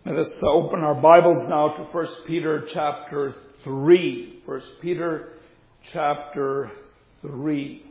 Let us open our Bibles now to 1 Peter chapter 3. 1 Peter chapter 3.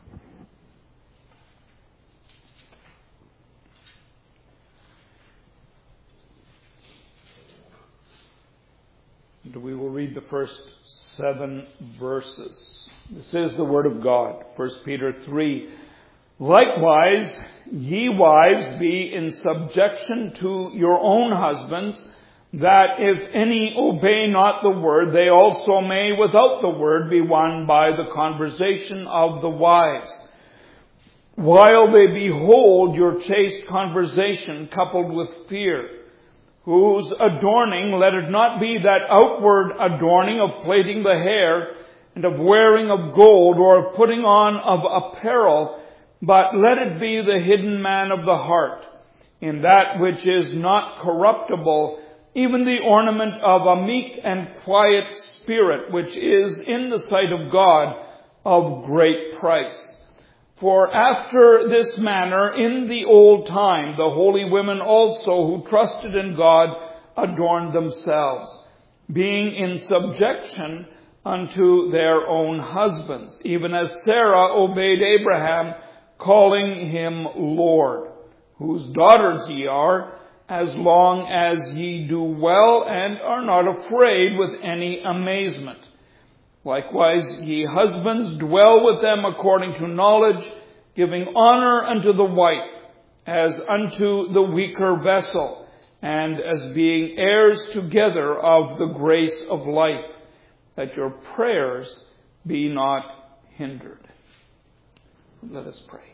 And we will read the first 7 verses. This is the Word of God. 1 Peter 3. Likewise, ye wives, be in subjection to your own husbands, that if any obey not the word, they also may without the word be won by the conversation of the wives, while they behold your chaste conversation coupled with fear, whose adorning, let it not be that outward adorning of plaiting the hair, and of wearing of gold, or of putting on of apparel, but let it be the hidden man of the heart, in that which is not corruptible, even the ornament of a meek and quiet spirit, which is in the sight of God of great price. For after this manner in the old time, the holy women also who trusted in God adorned themselves, being in subjection unto their own husbands, even as Sarah obeyed Abraham, calling him Lord, whose daughters ye are, as long as ye do well and are not afraid with any amazement. Likewise, ye husbands, dwell with them according to knowledge, giving honor unto the wife, as unto the weaker vessel, and as being heirs together of the grace of life, that your prayers be not hindered. Let us pray.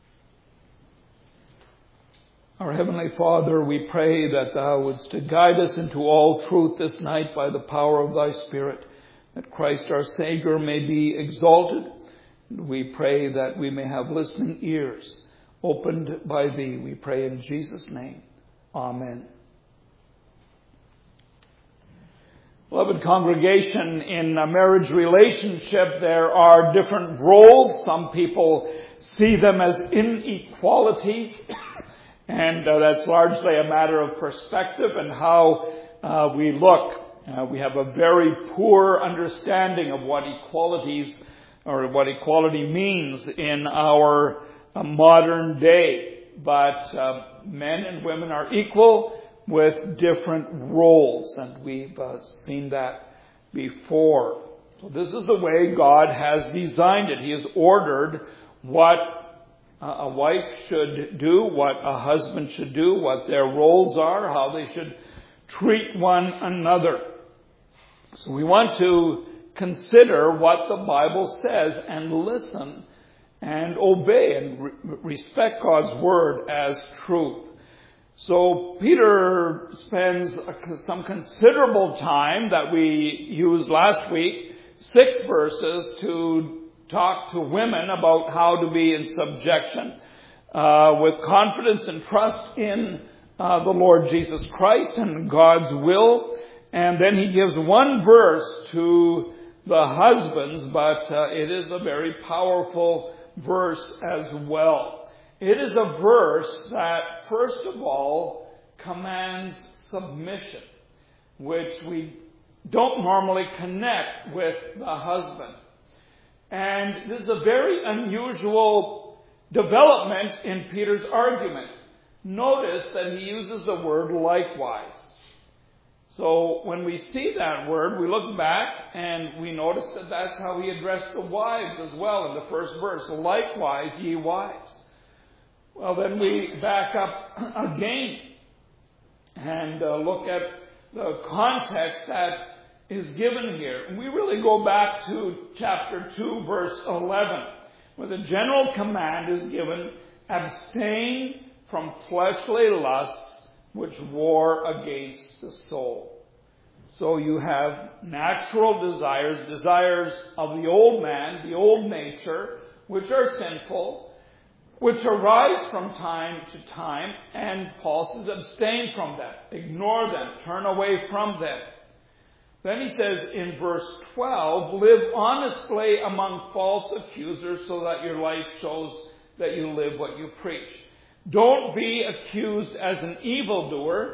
Our Heavenly Father, we pray that Thou wouldst guide us into all truth this night by the power of Thy Spirit, that Christ our Savior may be exalted. And we pray that we may have listening ears opened by Thee. We pray in Jesus' name. Amen. Beloved congregation, in a marriage relationship, there are different roles. Some people see them as inequality, and that's largely a matter of perspective and how we look. We have a very poor understanding of what equalities or what equality means in our modern day. But men and women are equal with different roles, and we've seen that before. So this is the way God has designed it. He has ordered what a wife should do, what a husband should do, what their roles are, how they should treat one another. So we want to consider what the Bible says and listen and obey and respect God's word as truth. So Peter spends some considerable time that we used last week, 6 verses, to talk to women about how to be in subjection with confidence and trust in the Lord Jesus Christ and God's will. And then he gives 1 verse to the husbands, but it is a very powerful verse as well. It is a verse that, first of all, commands submission, which we don't normally connect with the husband. And this is a very unusual development in Peter's argument. Notice that he uses the word likewise. So when we see that word, we look back and we notice that that's how he addressed the wives as well in the first verse. Likewise, ye wives. Well, then we back up again and look at the context that is given here. And we really go back to chapter 2, verse 11, where the general command is given, abstain from fleshly lusts which war against the soul. So you have natural desires of the old man, the old nature, which are sinful, which arise from time to time, and Paul says abstain from them, ignore them, turn away from them. Then he says in verse 12, live honestly among false accusers so that your life shows that you live what you preach. Don't be accused as an evildoer,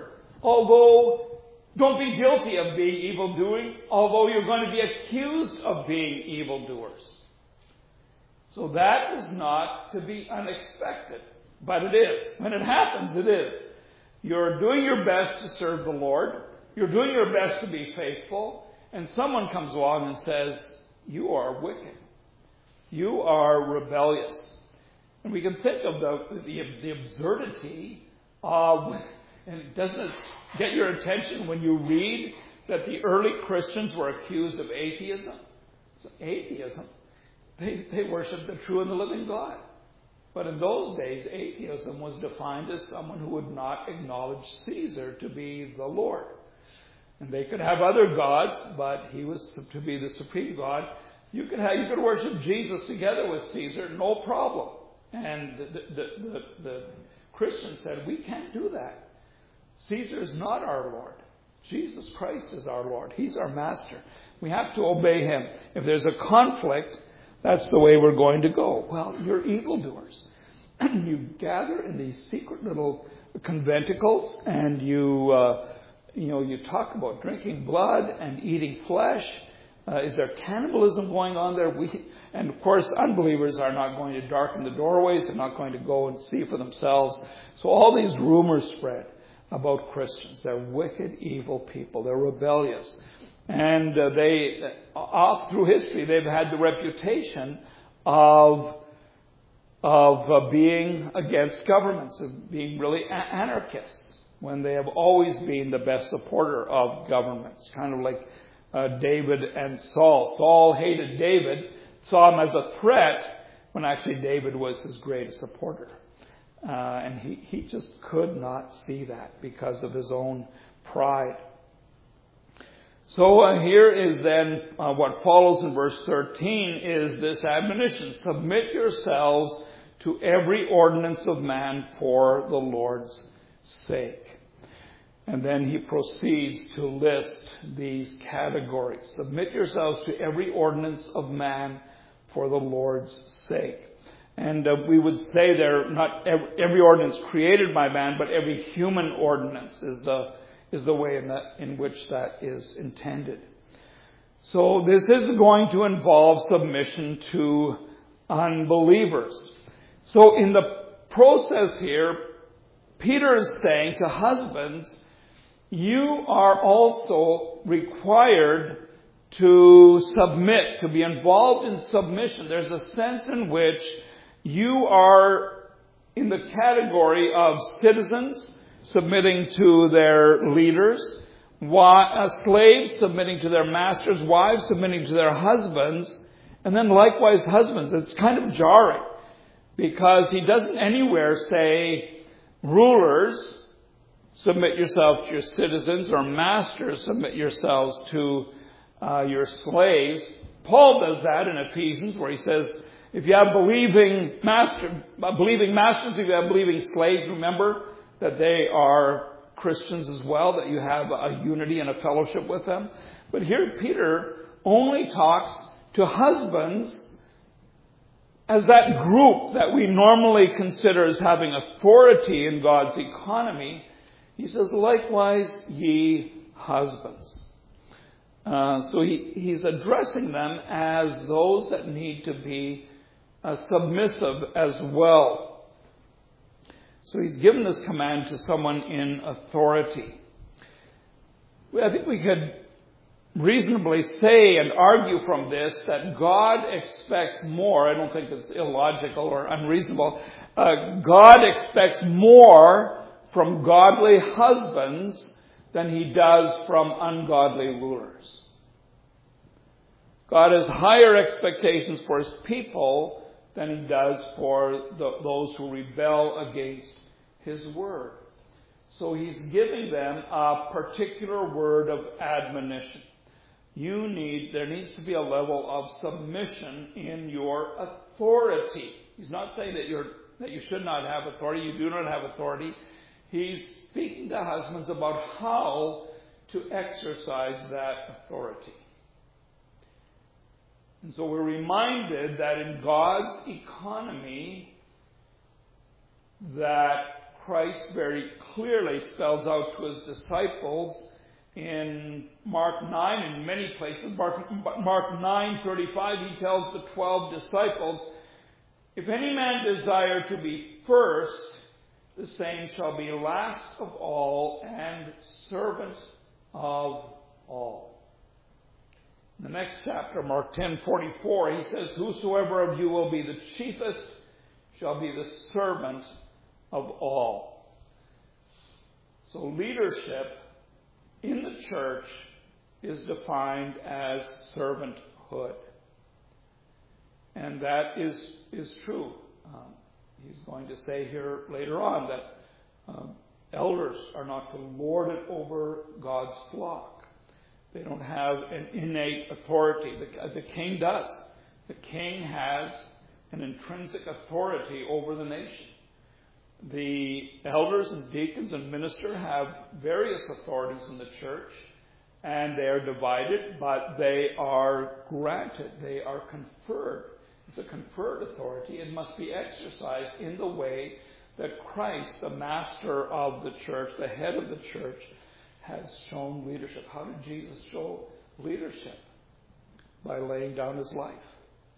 although don't be guilty of being evildoing, although you're going to be accused of being evildoers. So that is not to be unexpected, but it is. When it happens, it is. You're doing your best to serve the Lord. You're doing your best to be faithful. And someone comes along and says, you are wicked. You are rebellious. And we can think of the absurdity of, and doesn't it get your attention when you read that the early Christians were accused of atheism? So atheism. They worshiped the true and the living God. But in those days, atheism was defined as someone who would not acknowledge Caesar to be the Lord. And they could have other gods, but he was to be the supreme God. You could worship Jesus together with Caesar, no problem. And the Christians said, we can't do that. Caesar is not our Lord. Jesus Christ is our Lord. He's our master. We have to obey him. If there's a conflict, that's the way we're going to go. Well, you're evildoers. You gather in these secret little conventicles and you talk about drinking blood and eating flesh. Is there cannibalism going on there? And of course, unbelievers are not going to darken the doorways. They're not going to go and see for themselves. So all these rumors spread about Christians. They're wicked, evil people. They're rebellious. And all through history, they've had the reputation of being against governments, of being really anarchists, when they have always been the best supporter of governments. Kind of like David and Saul. Saul hated David, saw him as a threat, when actually David was his greatest supporter. And he just could not see that because of his own pride. So here is then what follows in verse 13 is this admonition. Submit yourselves to every ordinance of man for the Lord's sake. And then he proceeds to list these categories. Submit yourselves to every ordinance of man for the Lord's sake. And we would say they're not every ordinance created by man, but every human ordinance is the way in which that is intended. So this is going to involve submission to unbelievers. So in the process here, Peter is saying to husbands, you are also required to submit, to be involved in submission. There's a sense in which you are in the category of citizens submitting to their leaders, slaves submitting to their masters, wives submitting to their husbands, and then likewise husbands. It's kind of jarring because he doesn't anywhere say, rulers, submit yourself to your citizens, or masters, submit yourselves to your slaves. Paul does that in Ephesians, where he says, if you have believing masters, if you have believing slaves, remember that they are Christians as well, that you have a unity and a fellowship with them. But here Peter only talks to husbands as that group that we normally consider as having authority in God's economy. He says, likewise, ye husbands. So he's addressing them as those that need to be submissive as well. So he's given this command to someone in authority. I think we could reasonably say and argue from this that God expects more. I don't think it's illogical or unreasonable. God expects more from godly husbands than he does from ungodly rulers. God has higher expectations for his people than he does for those who rebel against his word. So he's giving them a particular word of admonition. There needs to be a level of submission in your authority. He's not saying that you should not have authority. You do not have authority. He's speaking to husbands about how to exercise that authority. And so we're reminded that in God's economy, that Christ very clearly spells out to his disciples in Mark 9, in many places. Mark 9:35, he tells the 12 disciples, "If any man desire to be first, the same shall be last of all and servant of all." In the next chapter, Mark 10:44, he says, "Whosoever of you will be the chiefest shall be the servant of all." So leadership in the church is defined as servanthood. And that is true. He's going to say here later on that elders are not to lord it over God's flock. They don't have an innate authority. The king does. The king has an intrinsic authority over the nation. The elders and deacons and minister have various authorities in the church, and they are divided, but they are granted. They are conferred. It's a conferred authority. It must be exercised in the way that Christ, the master of the church, the head of the church, has shown leadership. How did Jesus show leadership? By laying down his life.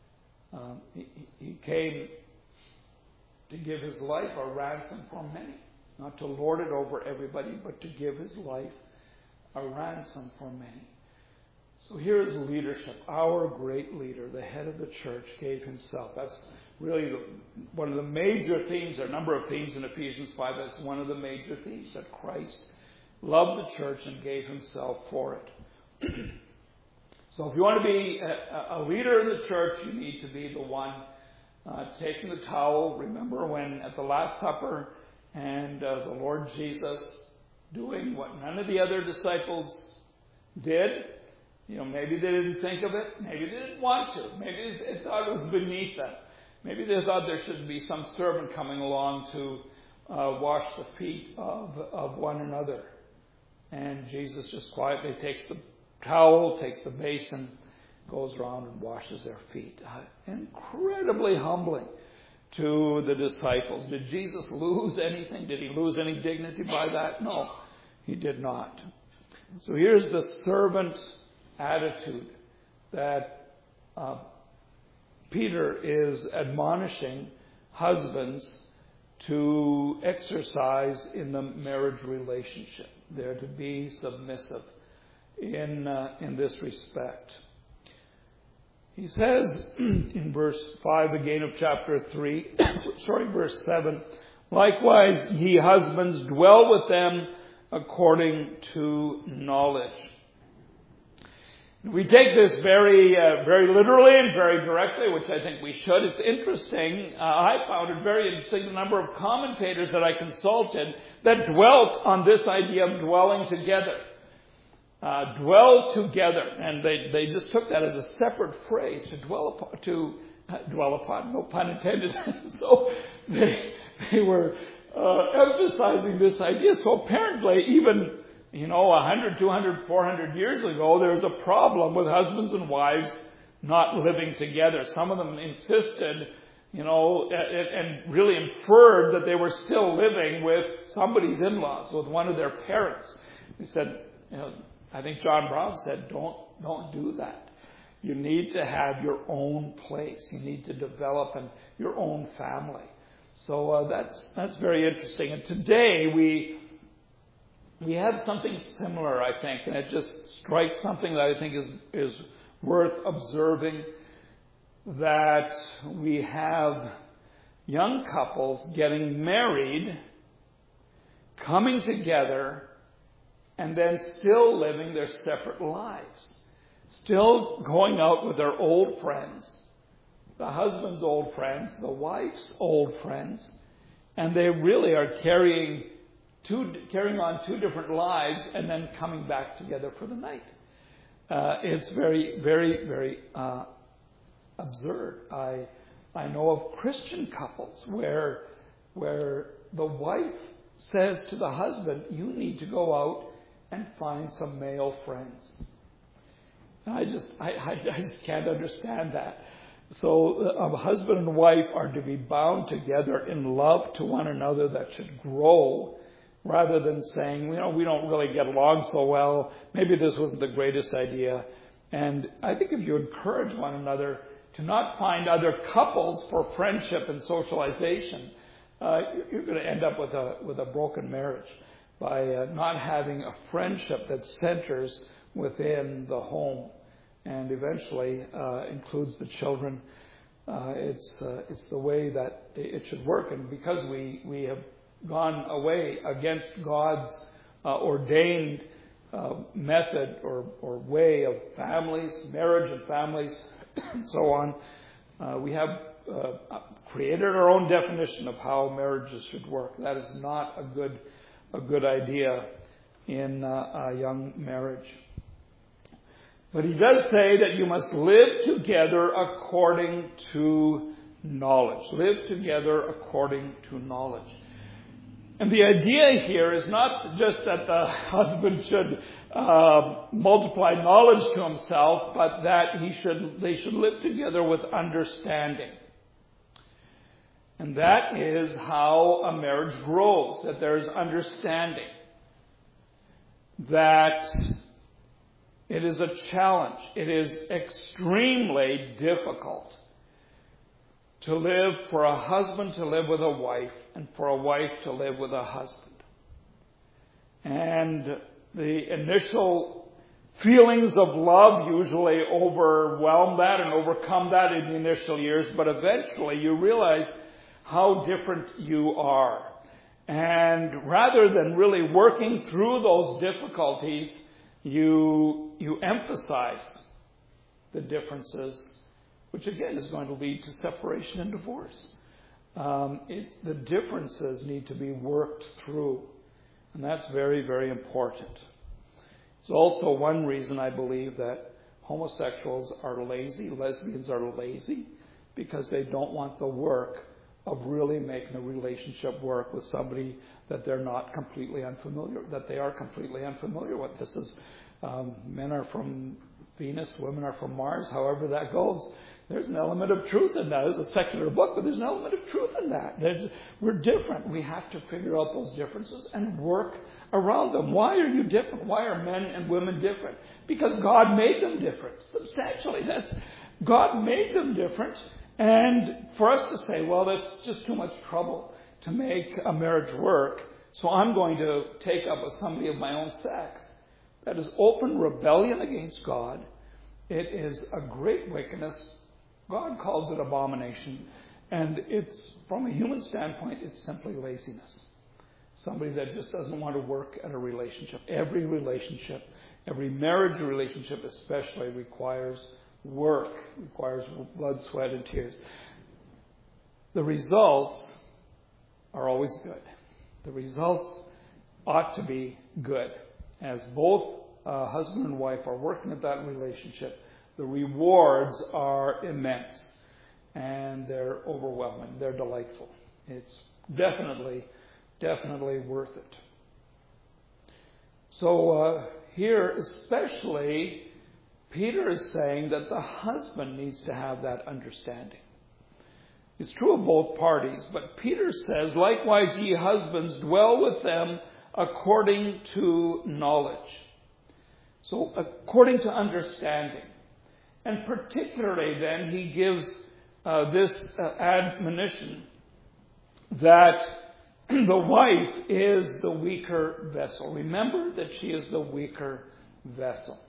He came to give his life a ransom for many. Not to lord it over everybody, but to give his life a ransom for many. So here is leadership. Our great leader, the head of the church, gave himself. That's really one of the major themes. There are a number of themes in Ephesians 5. That's one of the major themes, that Christ loved the church and gave himself for it. So if you want to be a leader in the church, you need to be the one taking the towel. Remember when at the Last Supper and the Lord Jesus doing what none of the other disciples did. Maybe they didn't think of it. Maybe they didn't want to. Maybe they thought it was beneath them. Maybe they thought there should be some servant coming along to wash the feet of one another. And Jesus just quietly takes the towel, takes the basin, goes around and washes their feet. Incredibly humbling to the disciples. Did Jesus lose anything? Did he lose any dignity by that? No, he did not. So here's the servant attitude that Peter is admonishing husbands to exercise in the marriage relationship. They're to be submissive in this respect. He says in verse 5 again of chapter 3, verse 7, "Likewise, ye husbands, dwell with them according to knowledge." We take this very literally and very directly, which I think we should. It's interesting. I found it very interesting, the number of commentators that I consulted that dwelt on this idea of dwelling together. Dwell together. And they just took that as a separate phrase, to dwell upon, no pun intended. So they were emphasizing this idea. So apparently even 100, 200, 400 years ago, there was a problem with husbands and wives not living together. Some of them insisted, and really inferred that they were still living with somebody's in-laws, with one of their parents. He said, I think John Brown said, don't do that. You need to have your own place. You need to develop your own family. So that's very interesting. And today we have something similar, I think, and it just strikes something that I think is worth observing, that we have young couples getting married, coming together, and then still living their separate lives, still going out with their old friends, the husband's old friends, the wife's old friends, and they really are carrying on two different lives and then coming back together for the night. It's very, very, very absurd. I know of Christian couples where the wife says to the husband, "You need to go out and find some male friends." And I just can't understand that. So a husband and wife are to be bound together in love to one another that should grow, rather than saying, we don't really get along so well. Maybe this wasn't the greatest idea. And I think if you encourage one another to not find other couples for friendship and socialization, you're going to end up with a broken marriage by not having a friendship that centers within the home and eventually includes the children. It's the way that it should work. And because we have gone away against God's ordained method or way of families, marriage and families, and so on, we have created our own definition of how marriages should work. That is not a good idea in a young marriage. But he does say that you must live together according to knowledge. Live together according to knowledge. And the idea here is not just that the husband should multiply knowledge to himself, but that they should live together with understanding. And that is how a marriage grows, that there is understanding. That it is a challenge. It is extremely difficult to live, for a husband to live with a wife and for a wife to live with a husband. And the initial feelings of love usually overwhelm that and overcome that in the initial years, but eventually you realize how different you are. And rather than really working through those difficulties, you emphasize the differences, which again is going to lead to separation and divorce. The differences need to be worked through, and that's very, very important. It's also one reason I believe that homosexuals are lazy, lesbians are lazy, because they don't want the work of really making a relationship work with somebody that they're not completely unfamiliar, that they are completely unfamiliar with. This is, men are from Venus, women are from Mars, however that goes. There's an element of truth in that. It's a secular book, but there's an element of truth in that. We're different. We have to figure out those differences and work around them. Why are you different? Why are men and women different? Because God made them different. Substantially. God made them different. And for us to say, well, that's just too much trouble to make a marriage work, so I'm going to take up with somebody of my own sex. That is open rebellion against God. It is a great wickedness. God calls it abomination. And it's, from a human standpoint, it's simply laziness. Somebody that just doesn't want to work at a relationship. Every relationship, every marriage relationship especially, requires work, requires blood, sweat, and tears. The results are always good. The results ought to be good. As both husband and wife are working at that relationship, the rewards are immense. And they're overwhelming. They're delightful. It's definitely worth it. So here especially, Peter is saying that the husband needs to have that understanding. It's true of both parties, but Peter says, likewise ye husbands, dwell with them according to knowledge. So according to understanding. And particularly then he gives this admonition that the wife is the weaker vessel. Remember that she is the weaker vessel.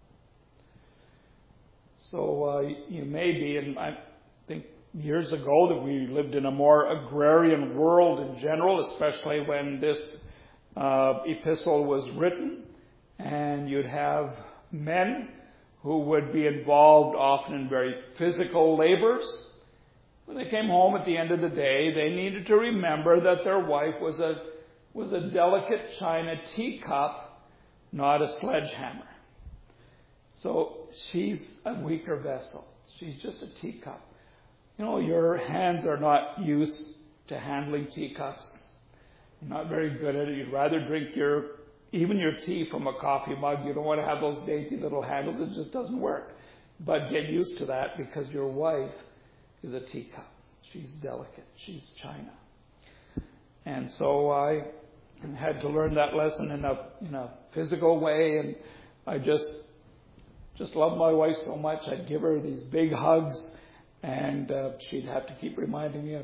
So you may be, and I think years ago that we lived in a more agrarian world in general, especially when this epistle was written, and you'd have men who would be involved often in very physical labors. When they came home at the end of the day, they needed to remember that their wife was a delicate china teacup, not a sledgehammer. So she's a weaker vessel. She's just a teacup. You know, your hands are not used to handling teacups. You're not very good at it. You'd rather drink even your tea from a coffee mug. You don't want to have those dainty little handles. It just doesn't work. But get used to that, because your wife is a teacup. She's delicate. She's china. And so I had to learn that lesson in a physical way, and I just love my wife so much. I'd give her these big hugs, and she'd have to keep reminding me,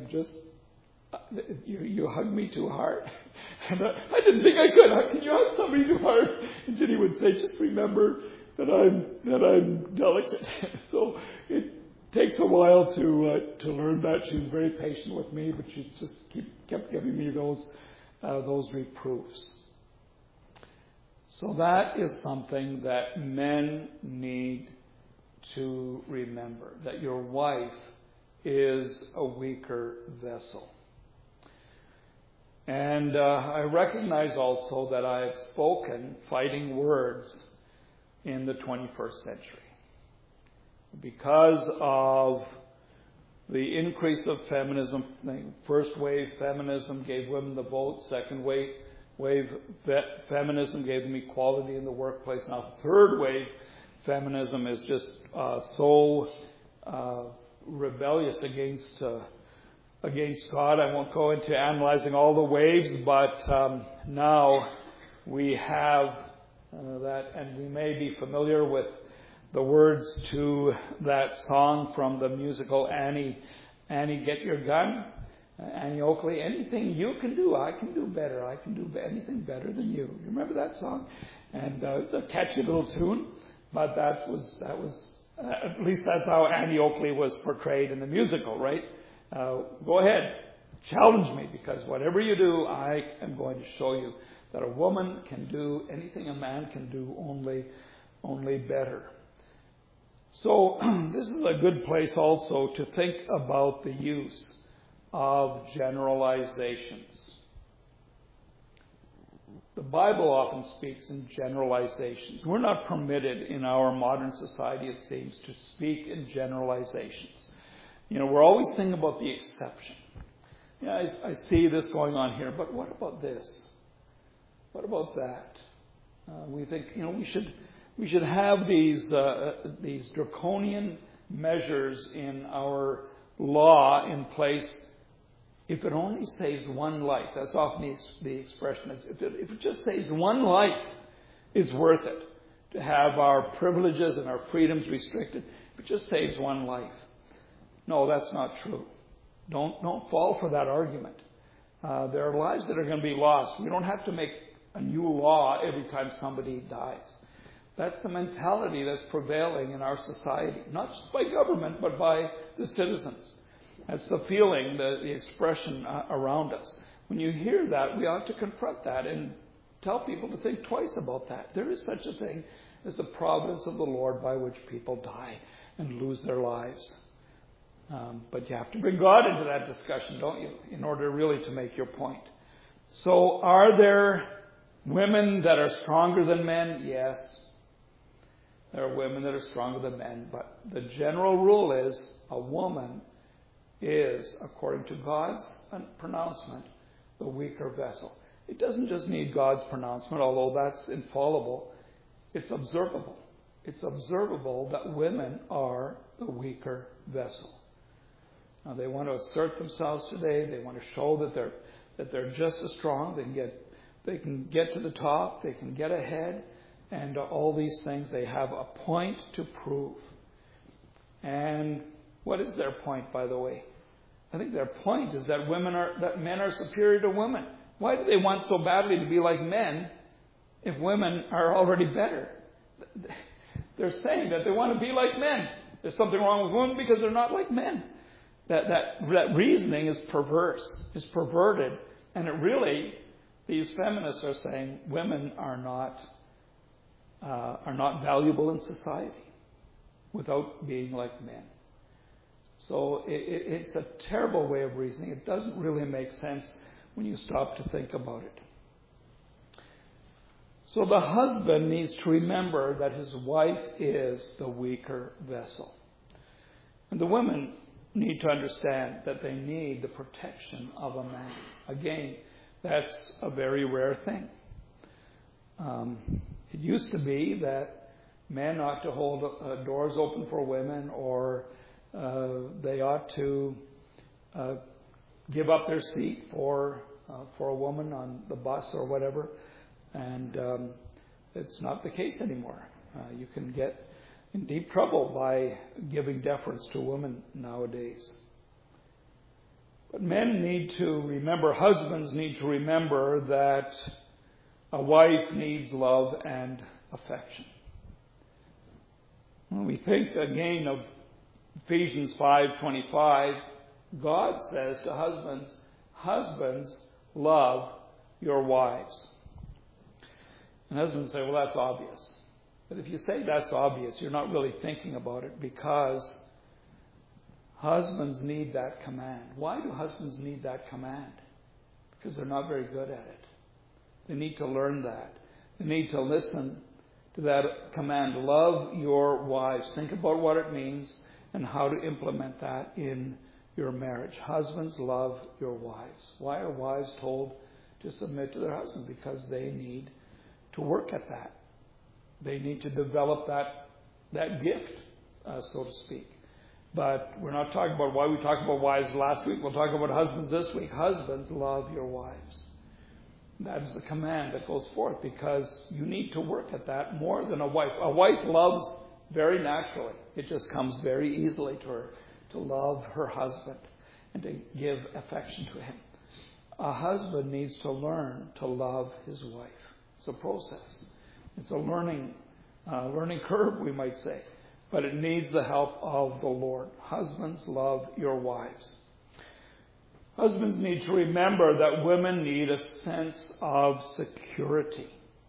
you hug me too hard. And I didn't think I could. Can you hug somebody too hard? And Jenny would say, just remember that I'm delicate. So it takes a while to learn that. She was very patient with me, but she just kept giving me those reproofs. So that is something that men need to remember, that your wife is a weaker vessel. And I recognize also that I have spoken fighting words in the 21st century. Because of the increase of feminism, the first wave feminism gave women the vote, second wave feminism gave them equality in the workplace. Now, third wave feminism is just so rebellious against God. I won't go into analyzing all the waves, but now we have that, and we may be familiar with the words to that song from the musical Annie, Get Your Gun. Annie Oakley, anything you can do, I can do better. I can do anything better than you. You remember that song? And it's a catchy little tune, but that was at least that's how Annie Oakley was portrayed in the musical, right? Go ahead, challenge me, because whatever you do, I am going to show you that a woman can do anything a man can do, only better. So this is a good place also to think about the use of generalizations. The Bible often speaks in generalizations. We're not permitted in our modern society, it seems, to speak in generalizations. We're always thinking about the exception. I see this going on here, but what about this? What about that? We think, we should have these draconian measures in our law in place if it only saves one life. That's often the expression. If it just saves one life, it's worth it to have our privileges and our freedoms restricted. If it just saves one life. No, that's not true. Don't fall for that argument. There are lives that are going to be lost. We don't have to make a new law every time somebody dies. That's the mentality that's prevailing in our society, not just by government, but by the citizens. That's the feeling, the expression around us. When you hear that, we ought to confront that and tell people to think twice about that. There is such a thing as the providence of the Lord by which people die and lose their lives. But you have to bring God into that discussion, don't you, in order really to make your point. So are there women that are stronger than men? Yes. There are women that are stronger than men. But the general rule is a woman is, according to God's pronouncement, the weaker vessel. It doesn't just need God's pronouncement, although that's infallible. It's observable. It's observable that women are the weaker vessel. Now, they want to assert themselves today. They want to show that they're just as strong. They can get to the top. They can get ahead, and all these things. They have a point to prove. And what is their point, by the way? I think their point is that men are superior to women. Why do they want so badly to be like men if women are already better? They're saying that they want to be like men. There's something wrong with women because they're not like men. That reasoning is perverse, is perverted, and it really, these feminists are saying women are not valuable in society without being like men. So it's a terrible way of reasoning. It doesn't really make sense when you stop to think about it. So the husband needs to remember that his wife is the weaker vessel. And the women need to understand that they need the protection of a man. Again, that's a very rare thing. It used to be that men ought to hold doors open for women or They ought to give up their seat for a woman on the bus or whatever. And it's not the case anymore. You can get in deep trouble by giving deference to women nowadays. But men need to remember, husbands need to remember that a wife needs love and affection. When we think again of Ephesians 5:25, God says to husbands, husbands, love your wives. And husbands say, well, that's obvious. But if you say that's obvious, you're not really thinking about it, because husbands need that command. Why do husbands need that command? Because they're not very good at it. They need to learn that. They need to listen to that command. Love your wives. Think about what it means and how to implement that in your marriage. Husbands, love your wives. Why are wives told to submit to their husbands? Because they need to work at that. They need to develop that gift, so to speak. But we're not talking about why we talked about wives last week. We'll talk about husbands this week. Husbands, love your wives. That is the command that goes forth, because you need to work at that more than a wife. A wife loves very naturally. It just comes very easily to her to love her husband and to give affection to him. A husband needs to learn to love his wife. It's a process. It's a learning curve, we might say. But it needs the help of the Lord. Husbands, love your wives. Husbands need to remember that women need a sense of security.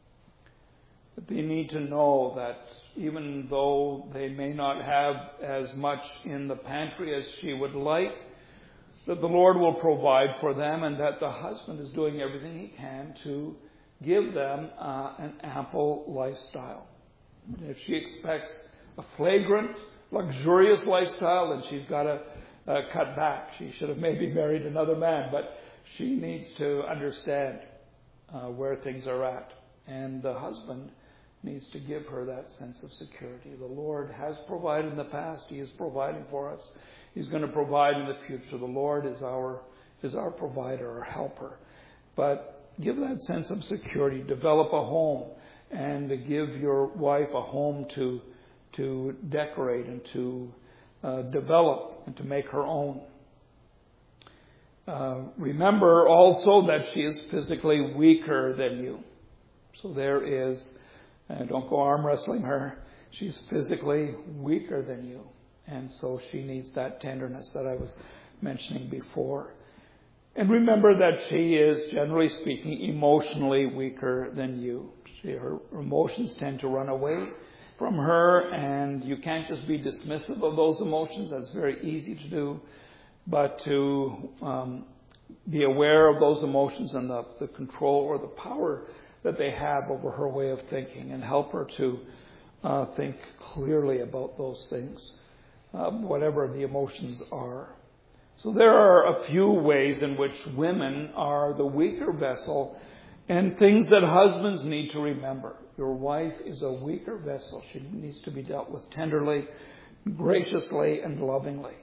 That they need to know that even though they may not have as much in the pantry as she would like, that the Lord will provide for them, and that the husband is doing everything he can to give them an ample lifestyle. If she expects a flagrant, luxurious lifestyle, then she's got to cut back. She should have maybe married another man, but she needs to understand where things are at. And the husband needs to give her that sense of security. The Lord has provided in the past. He is providing for us. He's going to provide in the future. The Lord is our provider, our helper. But give that sense of security. Develop a home, and to give your wife a home to decorate and to develop and to make her own. Remember also that she is physically weaker than you. So there is, don't go arm wrestling her. She's physically weaker than you. And so she needs that tenderness that I was mentioning before. And remember that she is, generally speaking, emotionally weaker than you. Her emotions tend to run away from her, and you can't just be dismissive of those emotions. That's very easy to do. But to be aware of those emotions and the control or the power that they have over her way of thinking, and help her to think clearly about those things, whatever the emotions are. So there are a few ways in which women are the weaker vessel, and things that husbands need to remember. Your wife is a weaker vessel. She needs to be dealt with tenderly, graciously, and lovingly.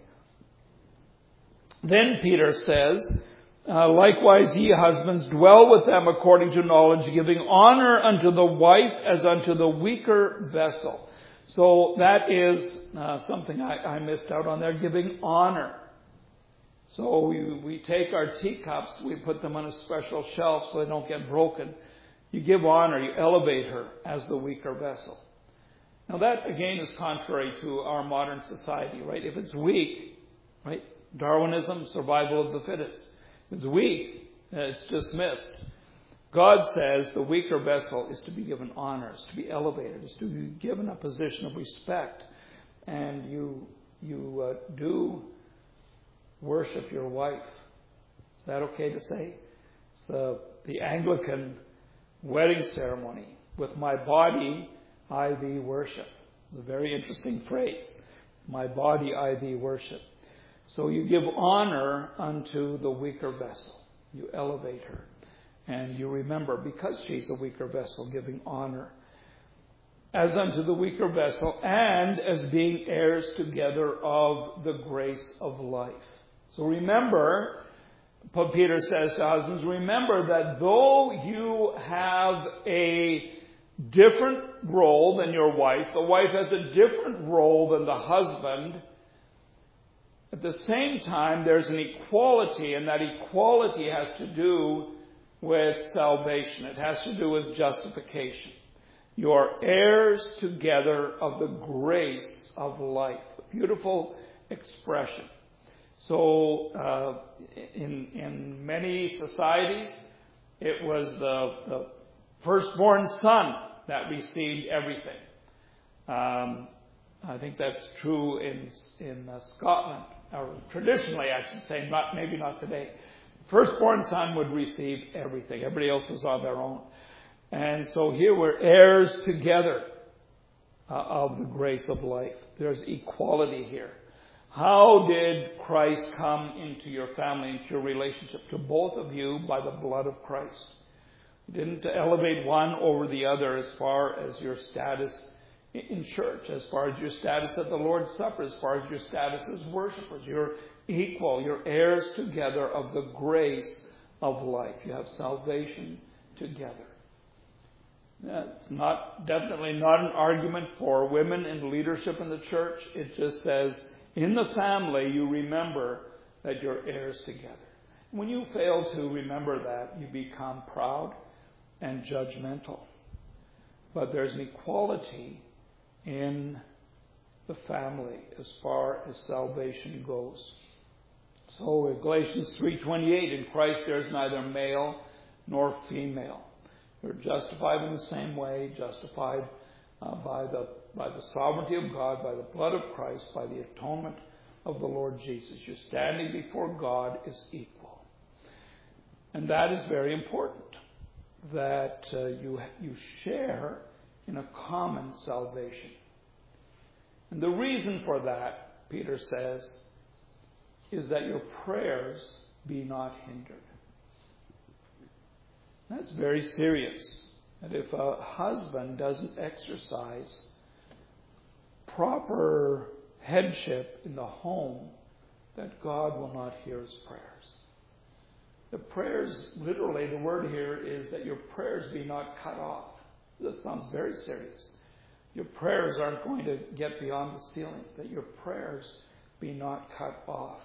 Then Peter says, likewise ye husbands, dwell with them according to knowledge, giving honor unto the wife as unto the weaker vessel. So that is something I missed out on there, giving honor. So we take our teacups, we put them on a special shelf so they don't get broken. You give honor, you elevate her as the weaker vessel. Now that, again, is contrary to our modern society, right? If it's weak, right? Darwinism, survival of the fittest. If it's weak, it's dismissed. God says the weaker vessel is to be given honor, is to be elevated, is to be given a position of respect. And you do worship your wife. Is that okay to say? It's the Anglican wedding ceremony. With my body, I thee worship. It's a very interesting phrase. My body, I thee worship. So you give honor unto the weaker vessel. You elevate her. And you remember, because she's a weaker vessel, giving honor. as unto the weaker vessel, and as being heirs together of the grace of life. So remember, Peter says to husbands, remember that though you have a different role than your wife, the wife has a different role than the husband, at the same time there's an equality, and that equality has to do with salvation. It has to do with justification. You are heirs together of the grace of life. A beautiful expression. So, in many societies, it was the firstborn son that received everything. I think that's true in Scotland, or traditionally, I should say, maybe not today. Firstborn son would receive everything. Everybody else was on their own. And so here we're heirs together of the grace of life. There's equality here. How did Christ come into your family, into your relationship? To both of you by the blood of Christ. He didn't elevate one over the other as far as your status in church, as far as your status at the Lord's Supper, as far as your status as worshipers. You're equal. You're heirs together of the grace of life. You have salvation together. It's definitely not an argument for women in leadership in the church. It just says, in the family, you remember that you're heirs together. When you fail to remember that, you become proud and judgmental. But there's an equality in the family as far as salvation goes. So in Galatians 3:28, in Christ there is neither male nor female. You're justified in the same way, justified by the sovereignty of God, by the blood of Christ, by the atonement of the Lord Jesus. Your standing before God is equal. And that is very important, that you share in a common salvation. And the reason for that, Peter says, is that your prayers be not hindered. That's very serious. That if a husband doesn't exercise proper headship in the home, that God will not hear his prayers. The prayers, literally, the word here is that your prayers be not cut off. This sounds very serious. Your prayers aren't going to get beyond the ceiling, that your prayers be not cut off.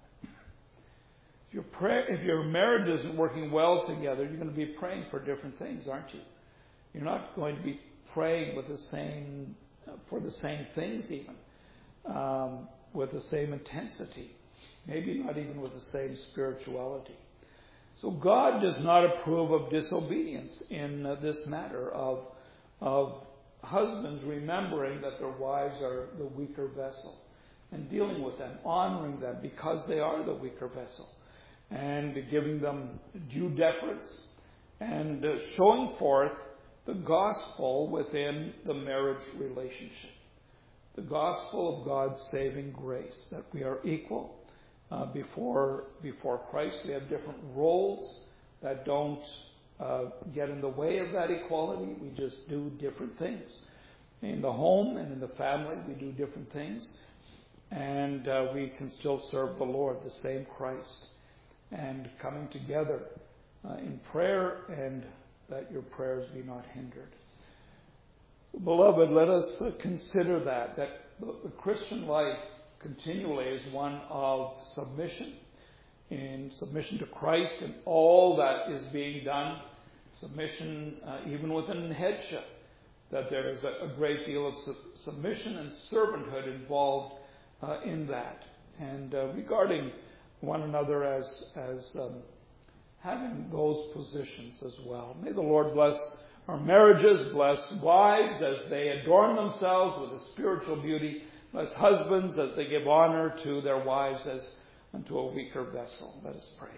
If your marriage isn't working well together, you're going to be praying for different things, aren't you? You're not going to be praying for the same things even, with the same intensity, maybe not even with the same spirituality. So God does not approve of disobedience in this matter of husbands remembering that their wives are the weaker vessel and dealing with them, honoring them because they are the weaker vessel, and giving them due deference and showing forth the gospel within the marriage relationship. The gospel of God's saving grace, that we are equal before Christ. We have different roles that don't get in the way of that equality. We just do different things. In the home and in the family, we do different things. And we can still serve the Lord, the same Christ. And coming together in prayer, and that your prayers be not hindered. Beloved, let us consider that the Christian life continually is one of submission, in submission to Christ and all that is being done, submission even within headship, that there is a great deal of submission and servanthood involved in that. And regarding one another as having those positions as well. May the Lord bless our marriages, bless wives as they adorn themselves with a spiritual beauty, bless husbands as they give honor to their wives as unto a weaker vessel. Let us pray.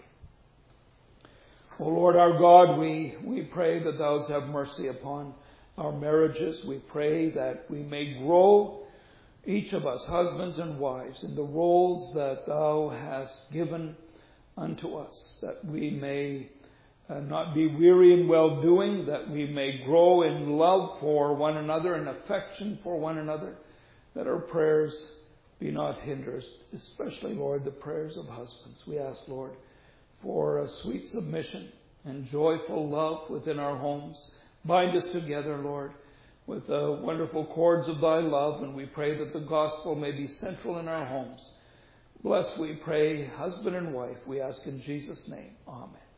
O Lord our God, we pray that thou have mercy upon our marriages. We pray that we may grow, each of us, husbands and wives, in the roles that thou hast given unto us, that we may not be weary in well-doing, that we may grow in love for one another and affection for one another, that our prayers be not hindered, especially, Lord, the prayers of husbands. We ask, Lord, for a sweet submission and joyful love within our homes. Bind us together, Lord, with the wonderful cords of thy love, and we pray that the gospel may be central in our homes. Bless, we pray, husband and wife. We ask in Jesus' name. Amen.